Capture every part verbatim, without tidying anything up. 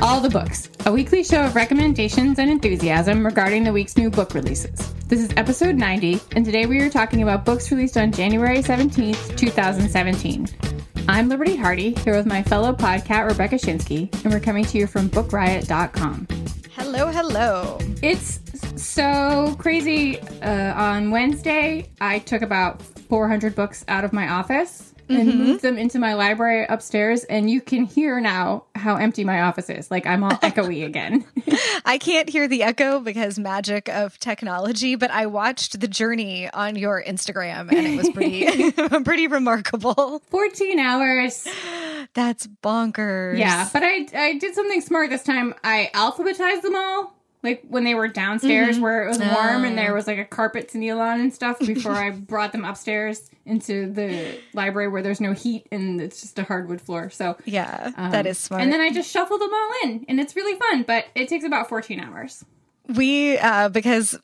All the Books, a weekly show of recommendations and enthusiasm regarding the week's new book releases. This is episode ninety, and today we are talking about books released on January seventeenth, twenty seventeen. I'm Liberty Hardy, here with my fellow podcat Rebecca Shinsky, and we're coming to you from book riot dot com. Hello, hello. It's so crazy. Uh, on Wednesday, I took about four hundred books out of my office and mm-hmm. moved them into my library upstairs, and you can hear now how empty my office is. Like, I'm all echoey again. I can't hear the echo because magic of technology, but I watched the journey on your Instagram, and it was pretty pretty remarkable. fourteen hours. That's bonkers. Yeah, but I, I did something smart this time. I alphabetized them all. Like when they were downstairs mm-hmm. where it was warm oh. and there was like a carpet to kneel on and stuff before I brought them upstairs into the library where there's no heat and it's just a hardwood floor. So yeah, um, that is smart. And then I just shuffled them all in and it's really fun, but it takes about fourteen hours. We, uh, because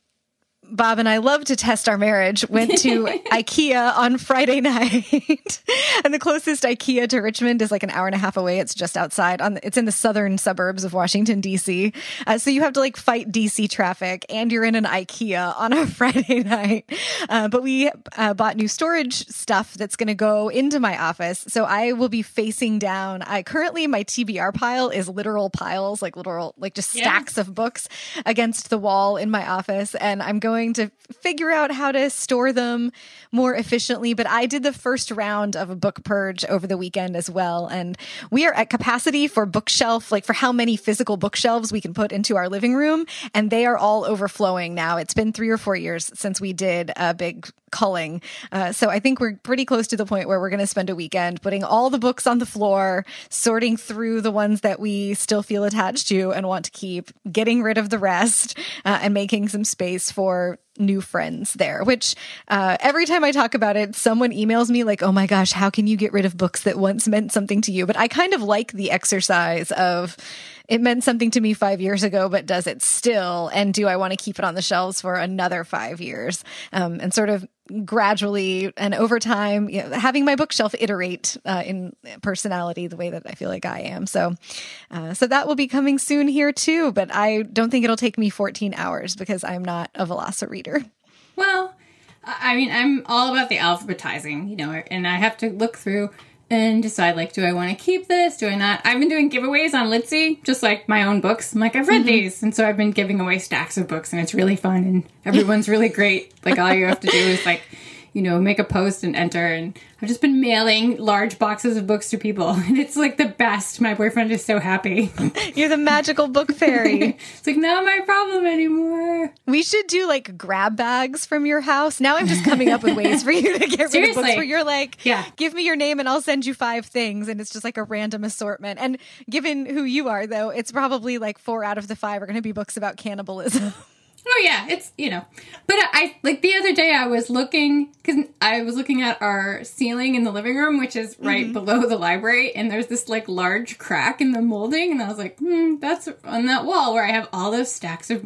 Bob and I love to test our marriage, went to IKEA on Friday night. And the closest IKEA to Richmond is like an hour and a half away. It's just outside. On the, it's in the southern suburbs of Washington, D C. Uh, so you have to like fight D C traffic and you're in an IKEA on a Friday night. Uh, but we uh, bought new storage stuff that's going to go into my office. So I will be facing down. I currently, my T B R pile is literal piles, like literal, like just stacks yeah. of books against the wall in my office. And I'm going to figure out how to store them more efficiently. But I did the first round of a book purge over the weekend as well. And we are at capacity for bookshelf, like for how many physical bookshelves we can put into our living room. And they are all overflowing now. It's been three or four years since we did a big culling. Uh, so I think we're pretty close to the point where we're going to spend a weekend putting all the books on the floor, sorting through the ones that we still feel attached to and want to keep, getting rid of the rest, uh, and making some space for new friends there, which uh, every time I talk about it, someone emails me like, oh my gosh, how can you get rid of books that once meant something to you? But I kind of like the exercise of it meant something to me five years ago, but does it still? And do I want to keep it on the shelves for another five years? Um, and sort of gradually and over time, you know, having my bookshelf iterate uh, in personality the way that I feel like I am. So, uh, so that will be coming soon here too. But I don't think it'll take me fourteen hours because I'm not a Velocireader. Well, I mean, I'm all about the alphabetizing, you know, and I have to look through and decide, like, do I want to keep this? Do I not? I've been doing giveaways on Litsy, just like my own books. I'm like, I've read mm-hmm. these. And so I've been giving away stacks of books, and it's really fun, and everyone's really great. Like, all you have to do is, like, you know, make a post and enter. And I've just been mailing large boxes of books to people, and it's, like, the best. My boyfriend is so happy. You're the magical book fairy. It's, like, not my problem anymore. We should do, like, grab bags from your house. Now I'm just coming up with ways for you to get rid of books where you're like, yeah. give me your name and I'll send you five things. And it's just, like, a random assortment. And given who you are, though, it's probably, like, four out of the five are going to be books about cannibalism. Oh, yeah, it's, you know, but I, like, the other day I was looking, because I was looking at our ceiling in the living room, which is right mm-hmm. below the library, and there's this, like, large crack in the molding, and I was like, hmm, that's on that wall where I have all those stacks of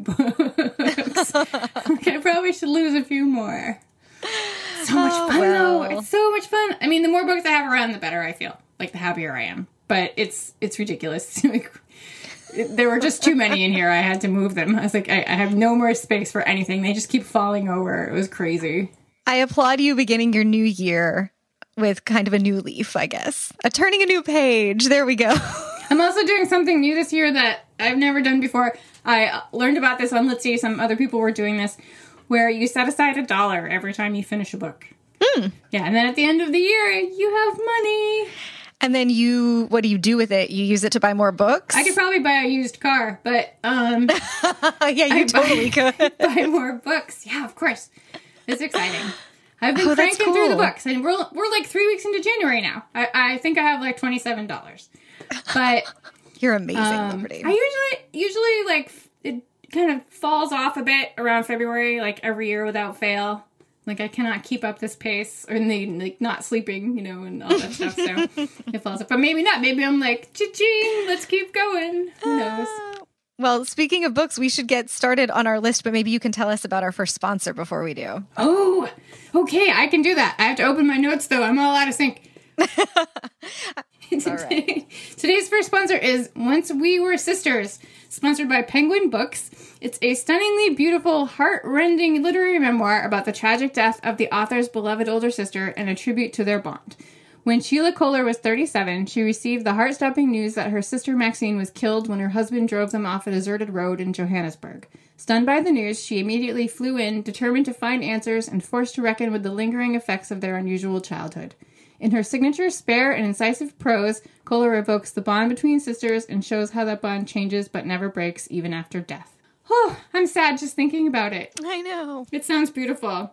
books. Like, I probably should lose a few more. So much oh, fun, well. though. It's so much fun. I mean, the more books I have around, the better I feel. Like, the happier I am. But it's, it's ridiculous. Like, there were just too many in here. I had to move them. I was like, I, I have no more space for anything. They just keep falling over. It was crazy. I applaud you beginning your new year with kind of a new leaf, I guess. A turning a new page. There we go. I'm also doing something new this year that I've never done before. I learned about this on Litsy. Some other people were doing this, where you set aside a dollar every time you finish a book. Mm. Yeah, and then at the end of the year, you have money. And then you, what do you do with it? You use it to buy more books? I could probably buy a used car, but, um... yeah, you I totally buy, could. buy more books. Yeah, of course. It's exciting. I've been oh, cranking cool. through the books, and we're we're like three weeks into January now. I, I think I have like twenty-seven dollars. But... You're amazing, um, Liberty. I usually, usually, like, it kind of falls off a bit around February, like, every year without fail. Like, I cannot keep up this pace, or the, like, not sleeping, you know, and all that stuff, so it falls off. But maybe not. Maybe I'm like, cha-ching, let's keep going. Who knows? Uh, well, speaking of books, we should get started on our list, but maybe you can tell us about our first sponsor before we do. Oh, okay, I can do that. I have to open my notes, though. I'm all out of sync. All right. Today's first sponsor is Once We Were Sisters, sponsored by Penguin Books. It's a stunningly beautiful, heart-rending literary memoir about the tragic death of the author's beloved older sister and a tribute to their bond. When Sheila Kohler was thirty-seven, she received the heart-stopping news that her sister Maxine was killed when her husband drove them off a deserted road in Johannesburg. Stunned by the news, she immediately flew in, determined to find answers and forced to reckon with the lingering effects of their unusual childhood. In her signature spare and incisive prose, Kohler evokes the bond between sisters and shows how that bond changes but never breaks even after death. Oh, I'm sad just thinking about it. I know. It sounds beautiful.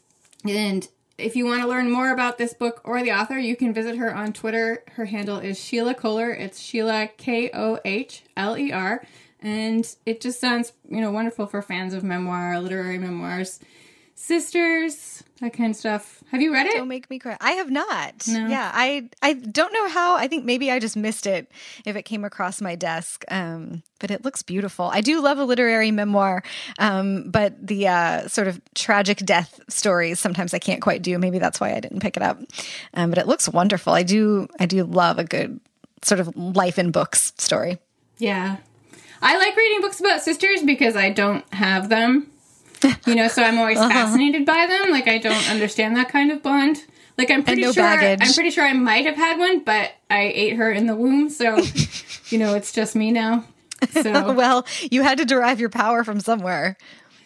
And if you want to learn more about this book or the author, you can visit her on Twitter. Her handle is Sheila Kohler. It's Sheila, K O H L E R. And it just sounds, you know, wonderful for fans of memoir, literary memoirs. Sisters, that kind of stuff. Have you read it? Don't make me cry. I have not. No. Yeah, I I don't know how. I think maybe I just missed it if it came across my desk. Um, but it looks beautiful. I do love a literary memoir, um, but the uh, sort of tragic death stories sometimes I can't quite do. Maybe that's why I didn't pick it up. Um, but it looks wonderful. I do I do love a good sort of life in books story. Yeah. I like reading books about sisters because I don't have them. You know, so I'm always uh-huh. fascinated by them. Like, I don't understand that kind of bond. Like, I'm pretty no sure baggage. I'm pretty sure I might have had one, but I ate her in the womb, so you know, it's just me now. So well, you had to derive your power from somewhere.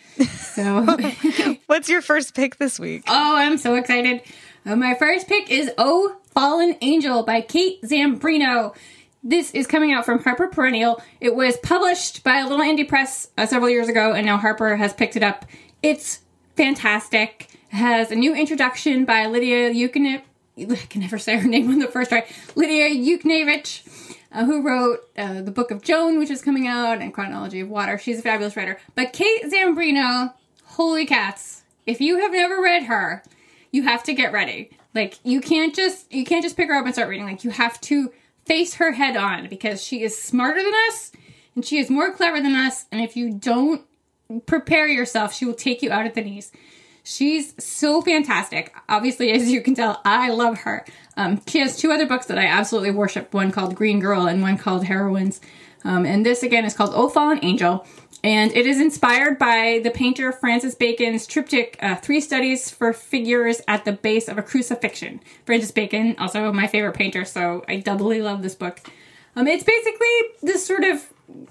So what's your first pick this week? Oh, I'm so excited. Uh, my first pick is Oh Fallen Angel by Kate Zambrino. This is coming out from Harper Perennial. It was published by a little indie press uh, several years ago, and now Harper has picked it up. It's fantastic. It has a new introduction by Lydia Yuknevich. I can never say her name on the first try. Lydia Yuknevich, uh, who wrote uh, The Book of Joan, which is coming out, and Chronology of Water. She's a fabulous writer. But Kate Zambrino, holy cats. If you have never read her, you have to get ready. Like, you can't just, you can't just pick her up and start reading. Like, you have to face her head on, because she is smarter than us and she is more clever than us, and if you don't prepare yourself, she will take you out at the knees. She's so fantastic. Obviously, as you can tell, I love her. Um, she has two other books that I absolutely worship, one called Green Girl and one called Heroines. Um, and this, again, is called Oh Fallen Angel. And it is inspired by the painter Francis Bacon's triptych, uh, Three Studies for Figures at the Base of a Crucifixion. Francis Bacon, also my favorite painter, so I doubly love this book. Um, it's basically this sort of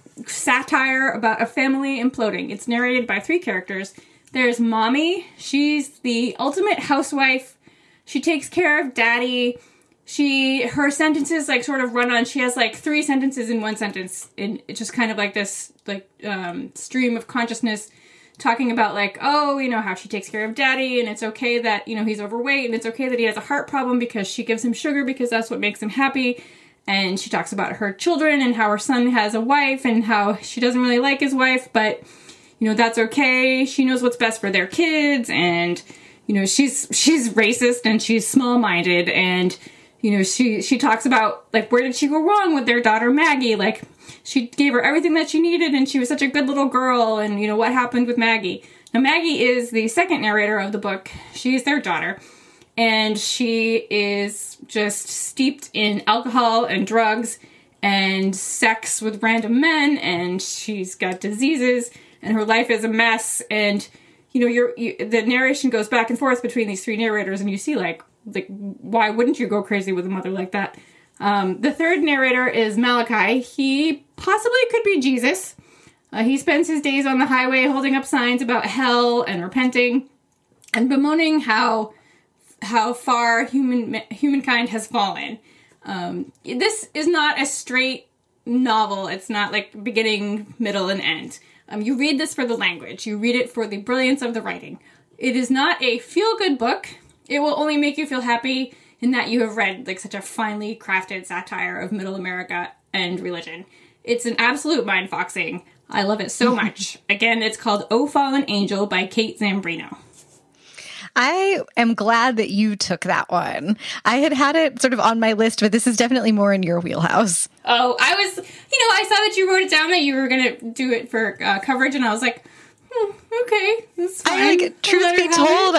satire about a family imploding. It's narrated by three characters. There's Mommy. She's the ultimate housewife. She takes care of Daddy. She, her sentences like sort of run on, she has like three sentences in one sentence, and it's just kind of like this like um, stream of consciousness talking about like, oh, you know, how she takes care of Daddy, and it's okay that, you know, he's overweight, and it's okay that he has a heart problem because she gives him sugar because that's what makes him happy. And she talks about her children and how her son has a wife and how she doesn't really like his wife, but, you know, that's okay. She knows what's best for their kids, and, you know, she's, she's racist and she's small-minded, and, you know, she, she talks about, like, where did she go wrong with their daughter Maggie? Like, she gave her everything that she needed, and she was such a good little girl, and, you know, what happened with Maggie? Now, Maggie is the second narrator of the book. She's their daughter, and she is just steeped in alcohol and drugs and sex with random men, and she's got diseases, and her life is a mess, and, you know, you're, you, the narration goes back and forth between these three narrators, and you see, like, like, why wouldn't you go crazy with a mother like that? Um, the third narrator is Malachi. He possibly could be Jesus. Uh, he spends his days on the highway holding up signs about hell and repenting and bemoaning how how far human humankind has fallen. Um, this is not a straight novel. It's not like beginning, middle, and end. Um, you read this for the language. You read it for the brilliance of the writing. It is not a feel-good book. It will only make you feel happy in that you have read like such a finely crafted satire of middle America and religion. It's an absolute mind-foxing. I love it so much. Again, it's called Oh Fallen Angel by Kate Zambrino. I am glad that you took that one. I had had it sort of on my list, but this is definitely more in your wheelhouse. Oh, I was, you know, I saw that you wrote it down that you were going to do it for uh, coverage, and I was like, hmm, okay, that's fine. I, like, truth be told, I...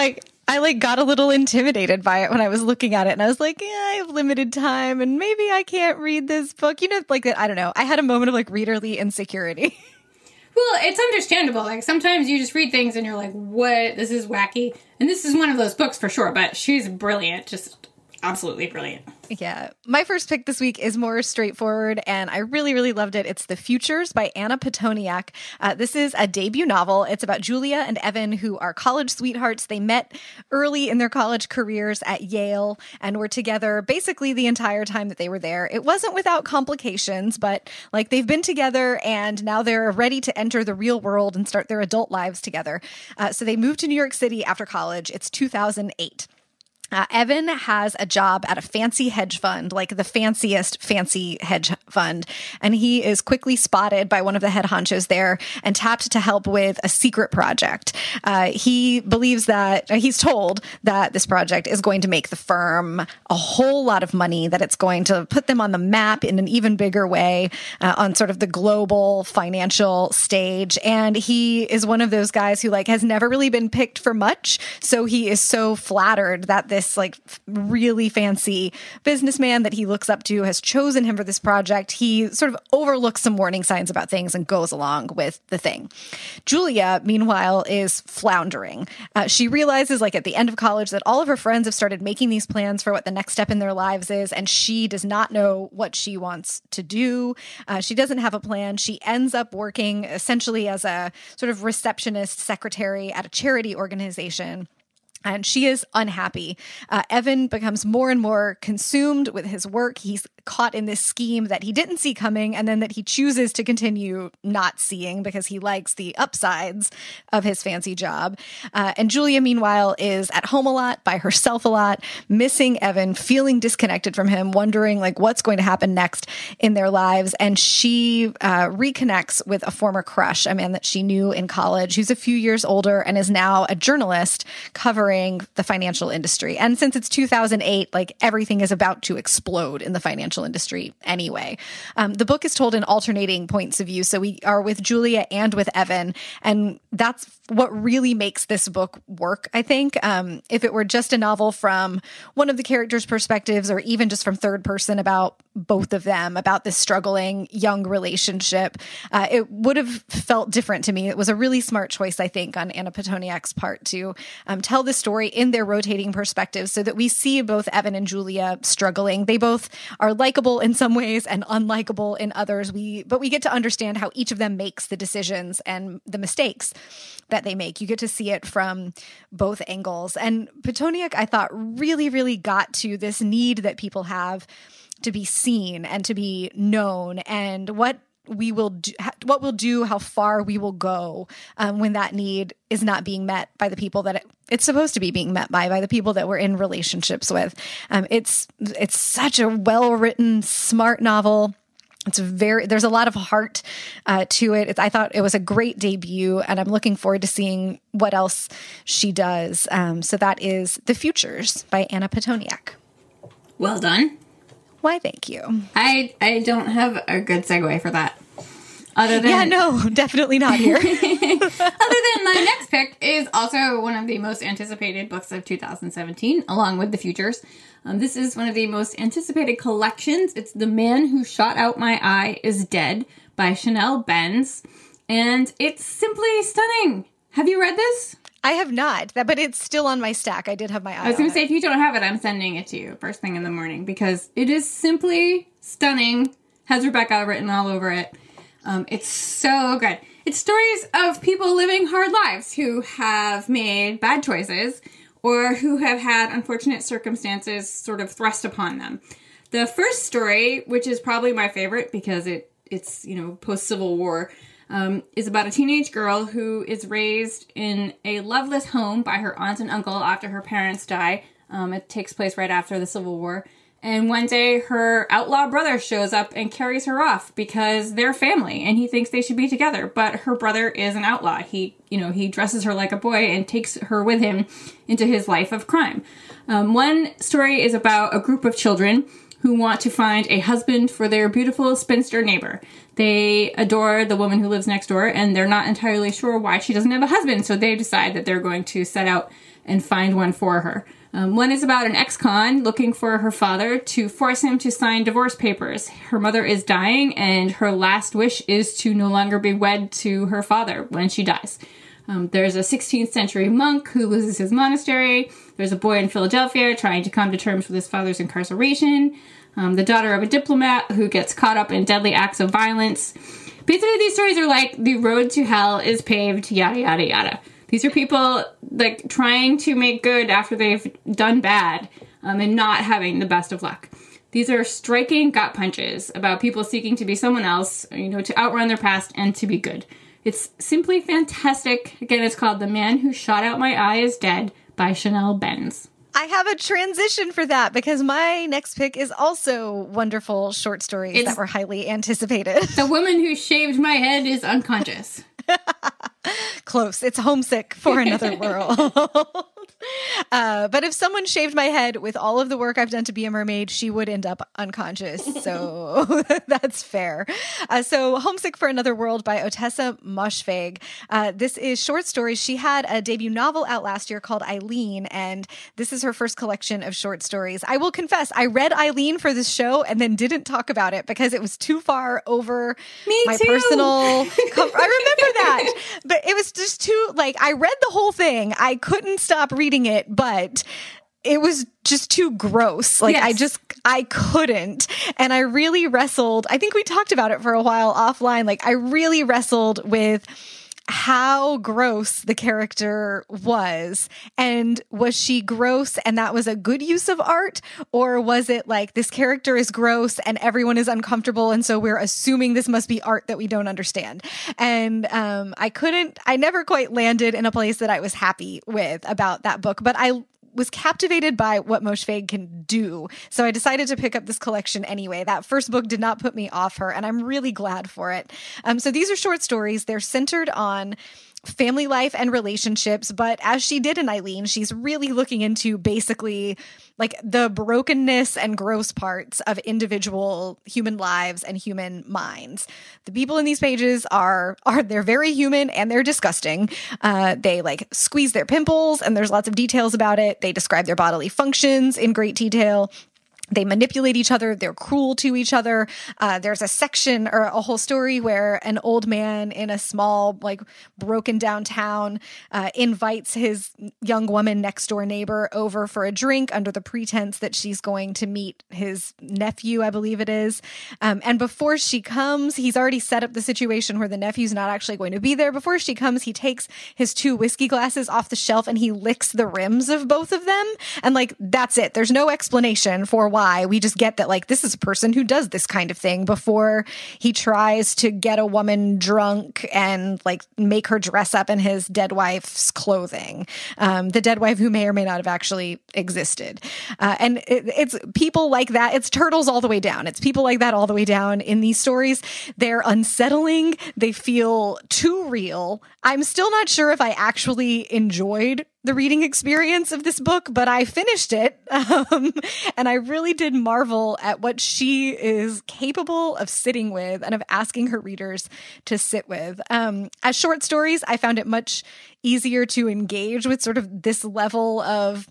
I like got a little intimidated by it when I was looking at it, and I was like, yeah, I have limited time and maybe I can't read this book. You know, like that. I don't know. I had a moment of like readerly insecurity. Well, it's understandable. Like sometimes you just read things and you're like, what? This is wacky. And this is one of those books for sure, but she's brilliant. Just absolutely brilliant. Yeah. My first pick this week is more straightforward, and I really, really loved it. It's The Futures by Anna Pitoniak. Uh, this is a debut novel. It's about Julia and Evan, who are college sweethearts. They met early in their college careers at Yale and were together basically the entire time that they were there. It wasn't without complications, but like they've been together and now they're ready to enter the real world and start their adult lives together. Uh, so they moved to New York City after college. It's two thousand eight. Uh, Evan has a job at a fancy hedge fund, like the fanciest fancy hedge fund, and he is quickly spotted by one of the head honchos there and tapped to help with a secret project. Uh, he believes that, uh, he's told that this project is going to make the firm a whole lot of money, that it's going to put them on the map in an even bigger way uh, on sort of the global financial stage. And he is one of those guys who like has never really been picked for much, so he is so flattered that this This like really fancy businessman that he looks up to has chosen him for this project. He sort of overlooks some warning signs about things and goes along with the thing. Julia, meanwhile, is floundering. Uh, she realizes, like at the end of college, that all of her friends have started making these plans for what the next step in their lives is, and she does not know what she wants to do. Uh, she doesn't have a plan. She ends up working essentially as a sort of receptionist secretary at a charity organization. And she is unhappy. Uh, Evan becomes more and more consumed with his work. He's caught in this scheme that he didn't see coming, and then that he chooses to continue not seeing because he likes the upsides of his fancy job. Uh, and Julia, meanwhile, is at home a lot, by herself a lot, missing Evan, feeling disconnected from him, wondering like what's going to happen next in their lives. And she uh, reconnects with a former crush, a man that she knew in college, who's a few years older and is now a journalist covering the financial industry. And since it's two thousand eight, like everything is about to explode in the financial industry anyway. Um, the book is told in alternating points of view. So we are with Julia and with Evan. And that's what really makes this book work, I think. Um, if it were just a novel from one of the characters' perspectives, or even just from third person about both of them, about this struggling young relationship, uh, it would have felt different to me. It was a really smart choice, I think, on Anna Pitoniak's part to um, tell this story in their rotating perspectives so that we see both Evan and Julia struggling. They both are likable in some ways and unlikable in others. We, but we get to understand how each of them makes the decisions and the mistakes that they make. You get to see it from both angles. And Pitoniak, I thought, really, really got to this need that people have to be seen and to be known, and what we will do, what we'll do, how far we will go um, when that need is not being met by the people that it, it's supposed to be being met by, by the people that we're in relationships with. Um, it's it's such a well-written, smart novel. It's very, there's a lot of heart uh, to it. It's, I thought it was a great debut, and I'm looking forward to seeing what else she does. Um, so that is The Futures by Anna Pitoniak. Well done. Why, thank you. I I don't have a good segue for that. Other than Yeah, no, definitely not here. Other than my next pick is also one of the most anticipated books of two thousand seventeen, along with The Futures. Um, this is one of the most anticipated collections. It's The Man Who Shot Out My Eye Is Dead by Chanel Benz. And it's simply stunning. Have you read this? I have not, that, but it's still on my stack. I did have my eye on it. I was going to say, if you don't have it, I'm sending it to you first thing in the morning because it is simply stunning. Has Rebecca written all over it. Um, it's so good. It's stories of people living hard lives who have made bad choices or who have had unfortunate circumstances sort of thrust upon them. The first story, which is probably my favorite because it it's, you know, post-Civil War, Um, is about a teenage girl who is raised in a loveless home by her aunt and uncle after her parents die. Um, it takes place right after the Civil War. And one day her outlaw brother shows up and carries her off because they're family and he thinks they should be together. But her brother is an outlaw. He, you know, he dresses her like a boy and takes her with him into his life of crime. Um, one story is about a group of children who want to find a husband for their beautiful spinster neighbor. They adore the woman who lives next door, and they're not entirely sure why she doesn't have a husband, so they decide that they're going to set out and find one for her. Um, one is about an ex-con looking for her father to force him to sign divorce papers. Her mother is dying, and her last wish is to no longer be wed to her father when she dies. Um, there's a sixteenth century monk who loses his monastery. There's a boy in Philadelphia trying to come to terms with his father's incarceration. Um, the daughter of a diplomat who gets caught up in deadly acts of violence. Basically, these stories are like the road to hell is paved, yada, yada, yada. These are people like trying to make good after they've done bad um, and not having the best of luck. These are striking gut punches about people seeking to be someone else, you know, to outrun their past and to be good. It's simply fantastic. Again, it's called The Man Who Shot Out My Eye Is Dead by Chanel Benz. I have a transition for that because my next pick is also wonderful short stories it's, that were highly anticipated. The Woman Who Shaved My Head is Unconscious. Close. It's Homesick for Another World. Uh, but if someone shaved my head with all of the work I've done to be a mermaid, she would end up unconscious. So that's fair. Uh, so Homesick for Another World by Ottessa Moshfegh. Uh, this is short stories. She had a debut novel out last year called Eileen, and this is her first collection of short stories. I will confess, I read Eileen for this show and then didn't talk about it because it was too far over Me my too. personal comfort. I remember that. But it was just too, like, I read the whole thing. I couldn't stop reading it, but it was just too gross. Like, yes. I just, I couldn't. And I really wrestled. I think we talked about it for a while offline. Like, I really wrestled with how gross the character was. And was she gross and that was a good use of art? Or was it like, this character is gross and everyone is uncomfortable, and so we're assuming this must be art that we don't understand? And um, I couldn't, I never quite landed in a place that I was happy with about that book. But I was captivated by what Moshfegh can do. So I decided to pick up this collection anyway. That first book did not put me off her, and I'm really glad for it. Um, so these are short stories. They're centered on family life and relationships, but as she did in Eileen, she's really looking into basically like the brokenness and gross parts of individual human lives and human minds. The people in these pages are, are they're very human and they're disgusting. Uh, they like squeeze their pimples and there's lots of details about it. They describe their bodily functions in great detail. They manipulate each other. They're cruel to each other. Uh, there's a section or a whole story where an old man in a small, like, broken down town uh, invites his young woman next door neighbor over for a drink under the pretense that she's going to meet his nephew, I believe it is. Um, and before she comes, he's already set up the situation where the nephew's not actually going to be there. Before she comes, he takes his two whiskey glasses off the shelf and he licks the rims of both of them. And, like, that's it. There's no explanation for why. We just get that, like, this is a person who does this kind of thing before he tries to get a woman drunk and, like, make her dress up in his dead wife's clothing. Um, the dead wife who may or may not have actually existed. Uh, and it, it's people like that. It's turtles all the way down. It's people like that all the way down in these stories. They're unsettling. They feel too real. I'm still not sure if I actually enjoyed the reading experience of this book, but I finished it. Um, and I really did marvel at what she is capable of sitting with and of asking her readers to sit with. Um, as short stories, I found it much easier to engage with sort of this level of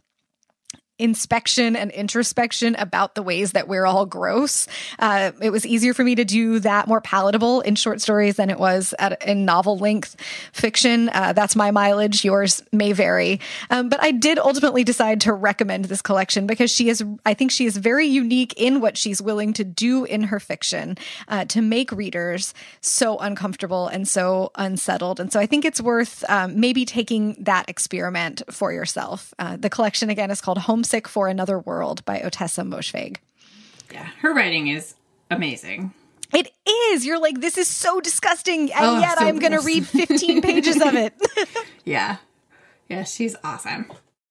inspection and introspection about the ways that we're all gross. Uh, it was easier for me to do that, more palatable in short stories than it was at, in novel length fiction. Uh, that's my mileage. Yours may vary. Um, but I did ultimately decide to recommend this collection because she is, I think she is very unique in what she's willing to do in her fiction uh, to make readers so uncomfortable and so unsettled. And so I think it's worth um, maybe taking that experiment for yourself. Uh, the collection, again, is called Homesick for Another World by Ottessa Moshfegh. Yeah, her writing is amazing. It is. You're like, this is so disgusting, and oh, yet so I'm going to read fifteen pages of it. Yeah. Yeah, she's awesome.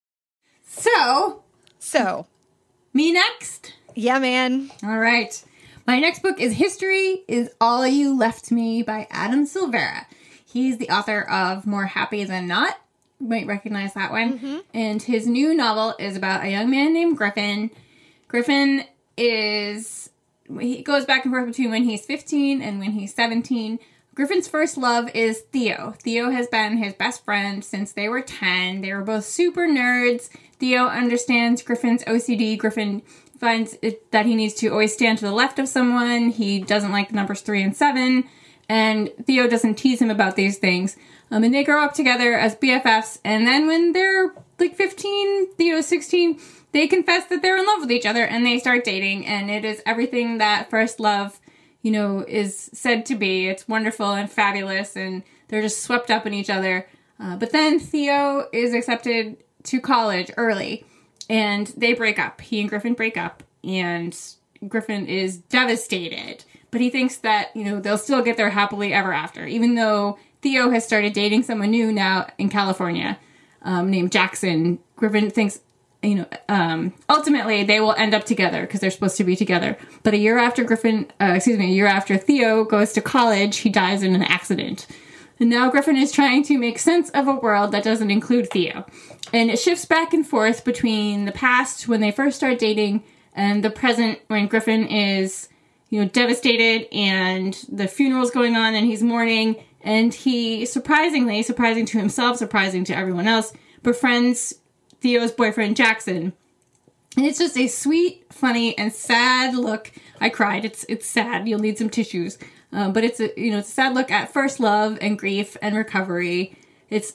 So. So. Me next? Yeah, man. All right. My next book is History is All You Left Me by Adam Silvera. He's the author of More Happy Than Not. You might recognize that one. Mm-hmm. And his new novel is about a young man named Griffin. Griffin is, he goes back and forth between when he's fifteen and when he's seventeen. Griffin's first love is Theo. Theo has been his best friend since they were ten. They were both super nerds. Theo understands Griffin's O C D. Griffin finds it, that he needs to always stand to the left of someone. He doesn't like the numbers three and seven. And Theo doesn't tease him about these things. Um, and they grow up together as B F Fs. And then when they're like fifteen, Theo's sixteen, they confess that they're in love with each other and they start dating. And it is everything that first love, you know, is said to be. It's wonderful and fabulous, and they're just swept up in each other. Uh, but then Theo is accepted to college early, and they break up. He and Griffin break up, and Griffin is devastated. But he thinks that, you know, they'll still get there happily ever after, even though Theo has started dating someone new now in California, um, named Jackson. Griffin thinks, you know, um, ultimately they will end up together because they're supposed to be together. But a year after Griffin, uh, excuse me, a year after Theo goes to college, he dies in an accident. And now Griffin is trying to make sense of a world that doesn't include Theo. And it shifts back and forth between the past when they first start dating and the present when Griffin is, you know, devastated and the funeral's going on and he's mourning. And he, surprisingly, surprising to himself, surprising to everyone else, befriends Theo's boyfriend, Jackson. And it's just a sweet, funny, and sad look. I cried. It's it's sad. You'll need some tissues. Um, but it's a, you know, it's a sad look at first love and grief and recovery. It's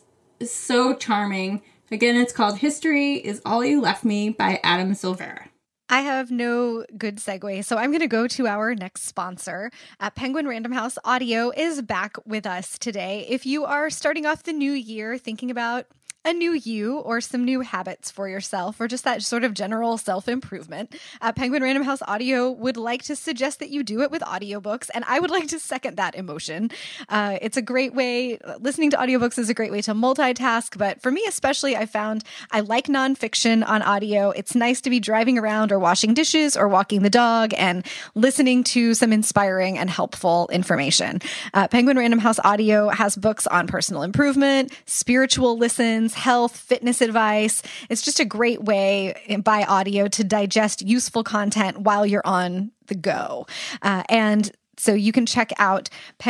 so charming. Again, it's called History Is All You Left Me by Adam Silvera. I have no good segue, so I'm going to go to our next sponsor. Uh, Penguin Random House Audio is back with us today. If you are starting off the new year thinking about a new you or some new habits for yourself or just that sort of general self-improvement, uh, Penguin Random House Audio would like to suggest that you do it with audiobooks, and I would like to second that emotion. Uh, it's a great way, listening to audiobooks is a great way to multitask, but for me especially, I found I like nonfiction on audio. It's nice to be driving around or washing dishes or walking the dog and listening to some inspiring and helpful information. Uh, Penguin Random House Audio has books on personal improvement, spiritual listens, health, fitness advice. It's just a great way by audio to digest useful content while you're on the go. Uh, and so you can check out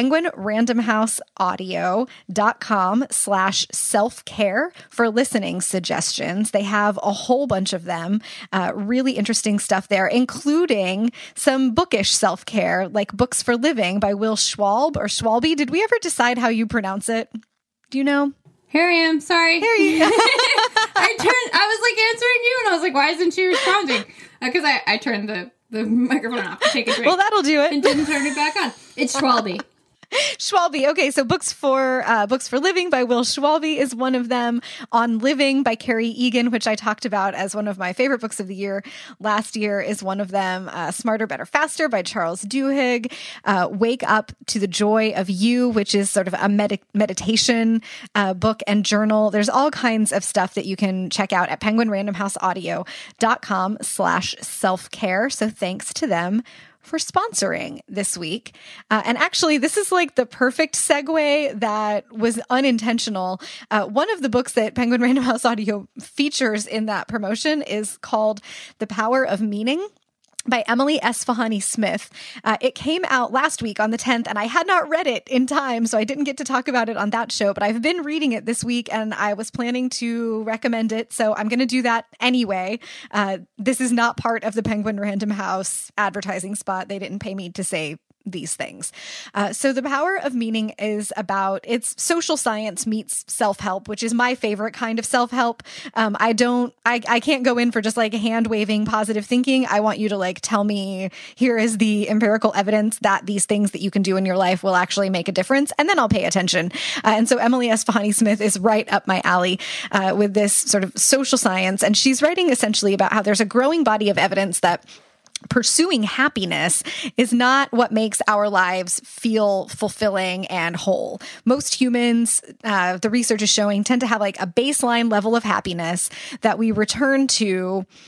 penguinrandomhouseaudio.com slash self-care for listening suggestions. They have a whole bunch of them, uh, really interesting stuff there, including some bookish self-care, like Books for Living by Will Schwalbe or Schwalbe. Did we ever decide how you pronounce it? Do you know? Here I am. Sorry. Here you go. I turned, I was like answering you and I was like, why isn't she responding? Because uh, I, I turned the, the microphone off to take a drink. Well, that'll do it. And didn't turn it back on. It's Schwalbe. Schwalbe. Okay, so Books for uh, Books for Living by Will Schwalbe is one of them. On Living by Carrie Egan, which I talked about as one of my favorite books of the year last year, is one of them. Uh, Smarter, Better, Faster by Charles Duhigg. Uh, Wake Up to the Joy of You, which is sort of a med- meditation uh, book and journal. There's all kinds of stuff that you can check out at penguinrandomhouseaudio.com slash self-care. So thanks to them for sponsoring this week. Uh, and actually, this is like the perfect segue that was unintentional. Uh, one of the books that Penguin Random House Audio features in that promotion is called The Power of Meaning by Emily Esfahani Smith. Uh, it came out last week on the tenth, and I had not read it in time, so I didn't get to talk about it on that show, but I've been reading it this week, and I was planning to recommend it, so I'm going to do that anyway. Uh, this is not part of the Penguin Random House advertising spot. They didn't pay me to say these things. Uh, so The Power of Meaning is about, it's social science meets self-help, which is my favorite kind of self-help. Um, I don't, I, I can't go in for just like hand waving positive thinking. I want you to like tell me, here is the empirical evidence that these things that you can do in your life will actually make a difference. And then I'll pay attention. Uh, and so Emily Esfahani Smith is right up my alley uh, with this sort of social science. And she's writing essentially about how there's a growing body of evidence that pursuing happiness is not what makes our lives feel fulfilling and whole. Most humans, uh, the research is showing, tend to have like a baseline level of happiness that we return to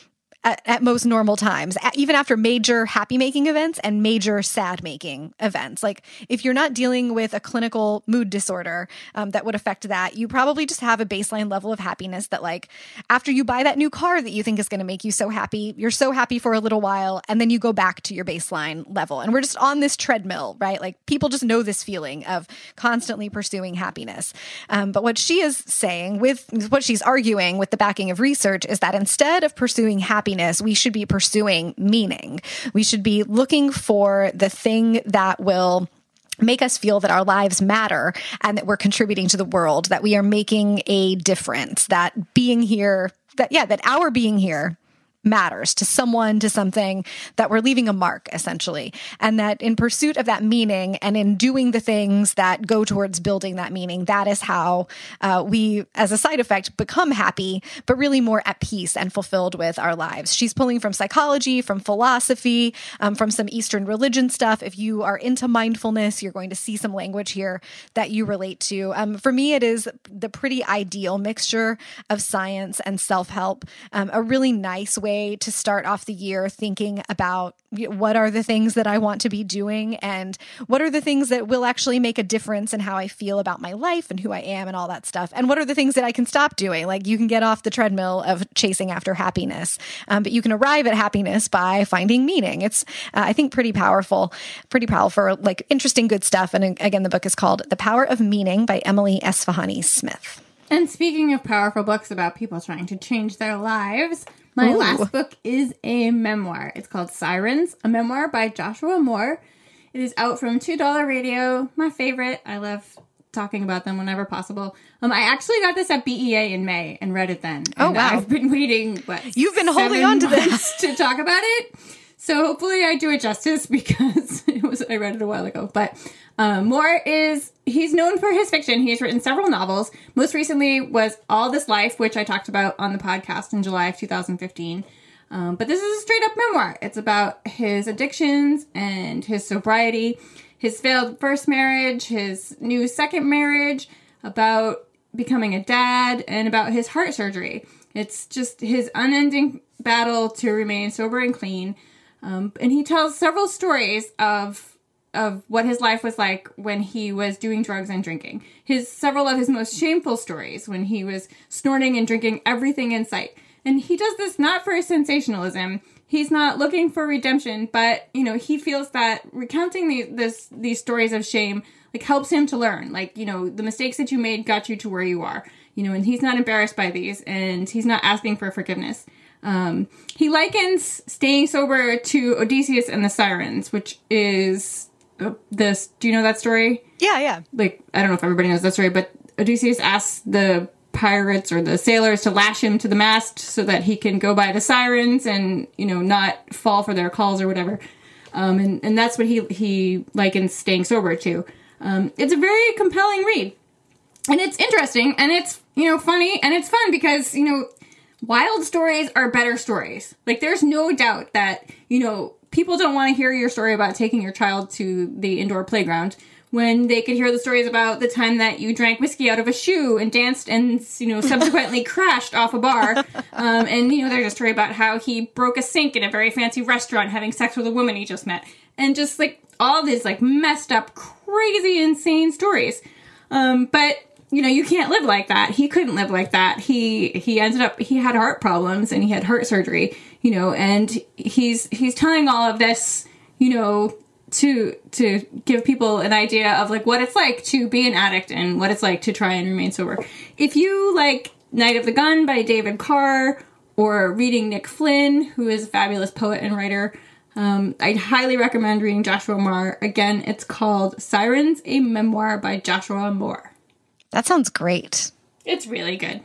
at, at most normal times, at, even after major happy making events and major sad making events. Like if you're not dealing with a clinical mood disorder um, that would affect that, you probably just have a baseline level of happiness that like after you buy that new car that you think is going to make you so happy, you're so happy for a little while and then you go back to your baseline level. And we're just on this treadmill, right? Like people just know this feeling of constantly pursuing happiness. Um, but what she is saying with what she's arguing with the backing of research is that instead of pursuing happiness, we should be pursuing meaning. We should be looking for the thing that will make us feel that our lives matter and that we're contributing to the world, that we are making a difference, that being here, that, yeah, that our being here matters to someone, to something, that we're leaving a mark, essentially. And that in pursuit of that meaning and in doing the things that go towards building that meaning, that is how uh, we, as a side effect, become happy, but really more at peace and fulfilled with our lives. She's pulling from psychology, from philosophy, um, from some Eastern religion stuff. If you are into mindfulness, you're going to see some language here that you relate to. Um, for me, it is the pretty ideal mixture of science and self-help, um, a really nice way to start off the year thinking about what are the things that I want to be doing and what are the things that will actually make a difference in how I feel about my life and who I am and all that stuff. And what are the things that I can stop doing? Like you can get off the treadmill of chasing after happiness, um, but you can arrive at happiness by finding meaning. It's, uh, I think, pretty powerful, pretty powerful, like interesting, good stuff. And again, the book is called The Power of Meaning by Emily Esfahani Smith. And speaking of powerful books about people trying to change their lives, my Ooh. last book is a memoir. It's called Sirens, a memoir by Joshua Moore. It is out from two dollar Radio, my favorite. I love talking about them whenever possible. Um, I actually got this at B E A in May and read it then. Oh, and wow. I've been waiting, what, You've been holding on to this to talk about it. So hopefully I do it justice because it was I read it a while ago. But um, Moore is, he's known for his fiction. He's written several novels. Most recently was All This Life, which I talked about on the podcast in July of two thousand fifteen. Um, but this is a straight up memoir. It's about his addictions and his sobriety, his failed first marriage, his new second marriage, about becoming a dad, and about his heart surgery. It's just his unending battle to remain sober and clean. Um, and he tells several stories of of what his life was like when he was doing drugs and drinking. His several of his most shameful stories when he was snorting and drinking everything in sight. And he does this not for sensationalism. He's not looking for redemption, but you know, he feels that recounting these this these stories of shame like helps him to learn. Like, you know, the mistakes that you made got you to where you are. You know, and he's not embarrassed by these, and he's not asking for forgiveness. Um, he likens staying sober to Odysseus and the Sirens, which is uh, this. Do you know that story? Yeah, yeah. Like, I don't know if everybody knows that story, but Odysseus asks the pirates or the sailors to lash him to the mast so that he can go by the sirens and, you know, not fall for their calls or whatever. Um, and, and that's what he, he likens staying sober to. Um, it's a very compelling read. And it's interesting, and it's, you know, funny, and it's fun because, you know, wild stories are better stories. Like, there's no doubt that, you know, people don't want to hear your story about taking your child to the indoor playground when they could hear the stories about the time that you drank whiskey out of a shoe and danced and, you know, subsequently crashed off a bar. Um, and, you know, there's a story about how he broke a sink in a very fancy restaurant having sex with a woman he just met. And just, like, all these, like, messed up, crazy, insane stories. Um, but... You know, you can't live like that. He couldn't live like that. He he ended up, he had heart problems and he had heart surgery, you know, and he's he's telling all of this, you know, to to give people an idea of like what it's like to be an addict and what it's like to try and remain sober. If you like Night of the Gun by David Carr or reading Nick Flynn, who is a fabulous poet and writer, um, I'd highly recommend reading Joshua Moore. Again, it's called Sirens, a Memoir by Joshua Moore. That sounds great. It's really good.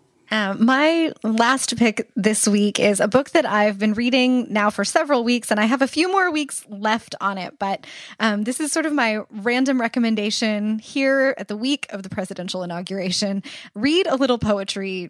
Um, my last pick this week is a book that I've been reading now for several weeks, and I have a few more weeks left on it. But um, this is sort of my random recommendation here at the week of the presidential inauguration. Read a little poetry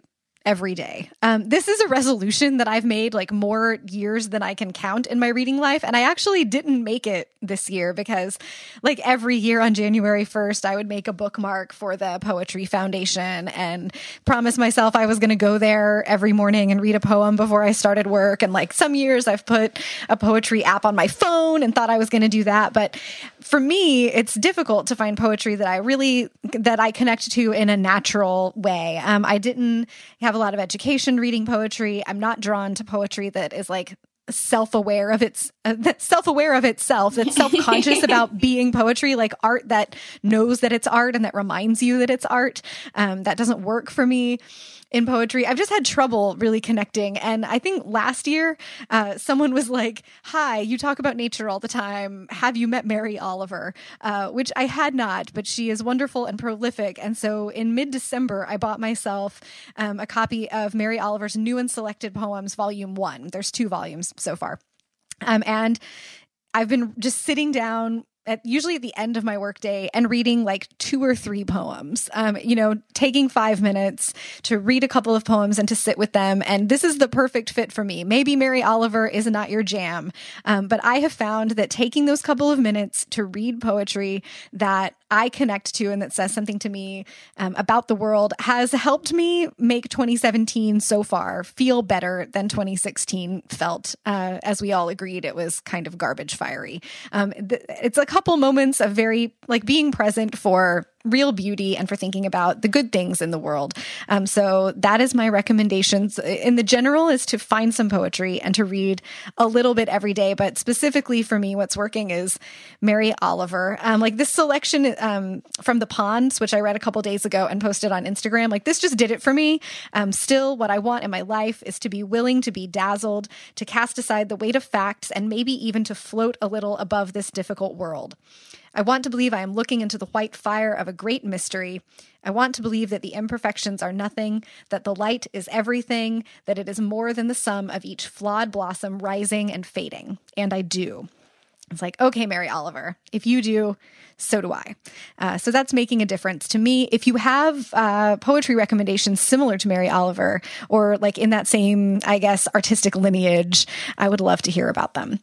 every day. Um, this is a resolution that I've made like more years than I can count in my reading life. And I actually didn't make it this year because like every year on January first, I would make a bookmark for the Poetry Foundation and promise myself I was going to go there every morning and read a poem before I started work. And like some years I've put a poetry app on my phone and thought I was going to do that. But for me, it's difficult to find poetry that I really, that I connect to in a natural way. Um, I didn't have a lot of education reading poetry. I'm not drawn to poetry that is like self-aware of its uh, self-aware of itself, that's self-conscious about being poetry, like art that knows that it's art and that reminds you that it's art. Um, that doesn't work for me in poetry. I've just had trouble really connecting. And I think last year, uh, someone was like, hi, you talk about nature all the time. Have you met Mary Oliver? Uh, which I had not, but she is wonderful and prolific. And so in mid-December, I bought myself um, a copy of Mary Oliver's New and Selected Poems, Volume One. There's two volumes so far. Um, and I've been just sitting down at usually at the end of my workday and reading like two or three poems, um, you know, taking five minutes to read a couple of poems and to sit with them. And this is the perfect fit for me. Maybe Mary Oliver is not your jam, um, but I have found that taking those couple of minutes to read poetry that I connect to and that says something to me um, about the world has helped me make twenty seventeen so far feel better than twenty sixteen felt. Uh, as we all agreed, it was kind of garbage fiery. Um, th- it's a couple moments of very like being present for real beauty and for thinking about the good things in the world. Um, so that is my recommendations in the general, is to find some poetry and to read a little bit every day. But specifically for me, what's working is Mary Oliver. Um, like this selection um, from The Ponds, which I read a couple days ago and posted on Instagram, like this just did it for me. Um, still, what I want in my life is to be willing to be dazzled, to cast aside the weight of facts, and maybe even to float a little above this difficult world. I want to believe I am looking into the white fire of a great mystery. I want to believe that the imperfections are nothing, that the light is everything, that it is more than the sum of each flawed blossom rising and fading. And I do. It's like, okay, Mary Oliver, if you do, so do I. Uh, so that's making a difference to me. If you have uh, poetry recommendations similar to Mary Oliver, or like in that same, I guess, artistic lineage, I would love to hear about them.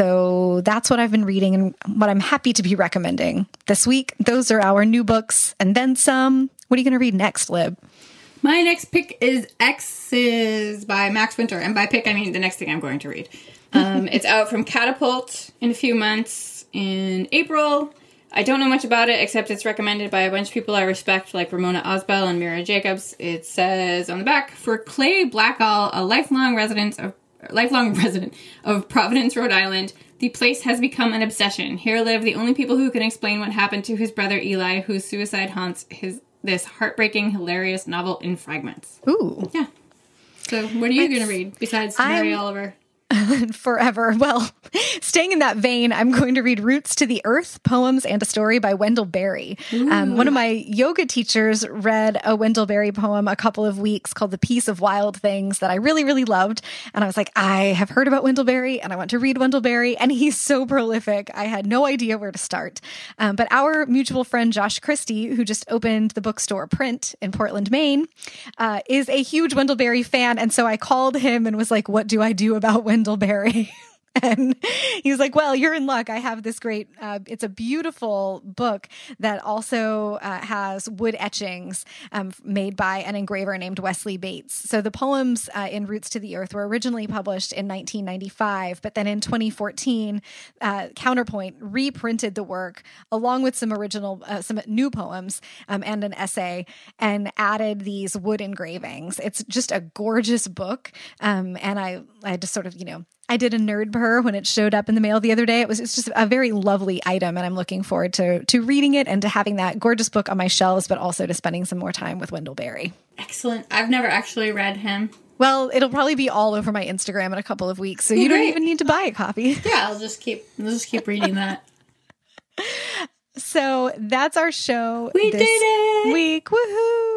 So that's what I've been reading and what I'm happy to be recommending this week. Those are our new books and then some. What are you going to read next, Lib? My next pick is X's by Max Winter. And by pick, I mean the next thing I'm going to read. Um, it's out from Catapult in a few months in April. I don't know much about it, except it's recommended by a bunch of people I respect, like Ramona Osbell and Mira Jacobs. It says on the back, for Clay Blackall, a lifelong resident of lifelong resident of Providence, Rhode Island, the place has become an obsession. Here live the only people who can explain what happened to his brother Eli, whose suicide haunts his this heartbreaking, hilarious novel in fragments. Ooh. Yeah. So what are you going to read besides Mary I'm... Oliver? Forever. Well, staying in that vein, I'm going to read Roots to the Earth, Poems and a Story by Wendell Berry. Um, one of my yoga teachers read a Wendell Berry poem a couple of weeks called The Peace of Wild Things that I really, really loved. And I was like, I have heard about Wendell Berry and I want to read Wendell Berry. And he's so prolific. I had no idea where to start. Um, but our mutual friend, Josh Christie, who just opened the bookstore Print in Portland, Maine, uh, is a huge Wendell Berry fan. And so I called him and was like, what do I do about Wendell Wendell Berry? And he was like, well, you're in luck. I have this great, uh, it's a beautiful book that also uh, has wood etchings um, made by an engraver named Wesley Bates. So the poems uh, in Roots to the Earth were originally published in nineteen ninety-five, but then in twenty fourteen, uh, Counterpoint reprinted the work along with some original, uh, some new poems um, and an essay, and added these wood engravings. It's just a gorgeous book. Um, and I, I just sort of, you know, I did a nerd purr when it showed up in the mail the other day. It was it's just a very lovely item, and I'm looking forward to to reading it and to having that gorgeous book on my shelves, but also to spending some more time with Wendell Berry. Excellent. I've never actually read him. Well, it'll probably be all over my Instagram in a couple of weeks, so oh, you don't great. even need to buy a copy. Yeah, I'll just keep I'll just keep reading that. So that's our show. We this did it! Week. Woohoo!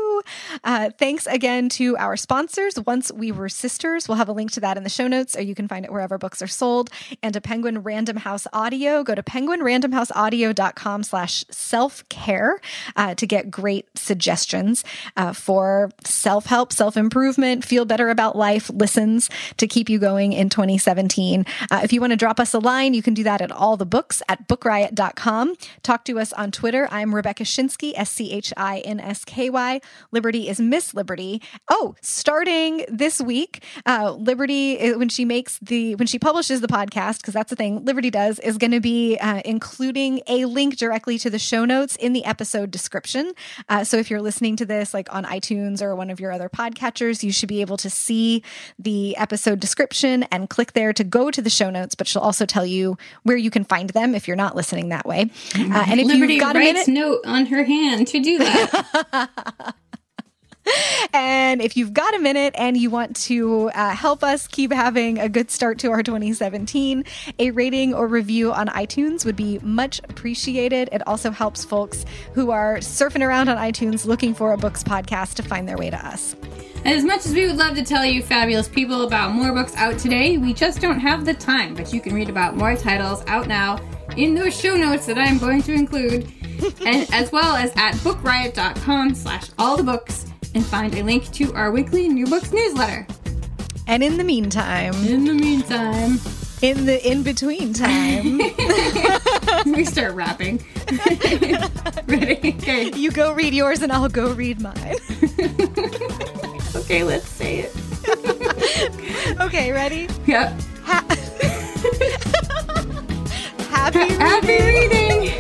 Woo! Uh, thanks again to our sponsors. Once We Were Sisters, we'll have a link to that in the show notes, or you can find it wherever books are sold. And to Penguin Random House Audio, go to penguin random house audio dot com slash self-care uh, to get great suggestions uh, for self-help, self-improvement, feel better about life listens to keep you going in twenty seventeen. Uh, if you want to drop us a line, you can do that at all the books at book riot dot com. Talk to us on Twitter. I'm Rebecca Schinsky, S C H I N S K Y. Liberty is Miss Liberty. Oh, starting this week, uh, Liberty, when she makes the, when she publishes the podcast, because that's the thing Liberty does, is going to be uh, including a link directly to the show notes in the episode description. Uh, so if you're listening to this like on iTunes or one of your other podcatchers, you should be able to see the episode description and click there to go to the show notes, but she'll also tell you where you can find them if you're not listening that way. Uh, and if Liberty you've got a writes minute, note on her hand to do that. and if you've got a minute and you want to uh, help us keep having a good start to our twenty seventeen, a rating or review on iTunes would be much appreciated. It also helps folks who are surfing around on iTunes looking for a books podcast to find their way to us. And as much as we would love to tell you fabulous people about more books out today, we just don't have the time. But you can read about more titles out now in those show notes that I'm going to include, and as well as at book riot dot com slash all the books, and find a link to our weekly New Books newsletter. And in the meantime, In the meantime, in the in-between time, we start rapping. Ready? Okay. you go read yours and I'll go read mine. Okay, let's say it. Okay, ready? Yep. Ha- Happy Happy reading!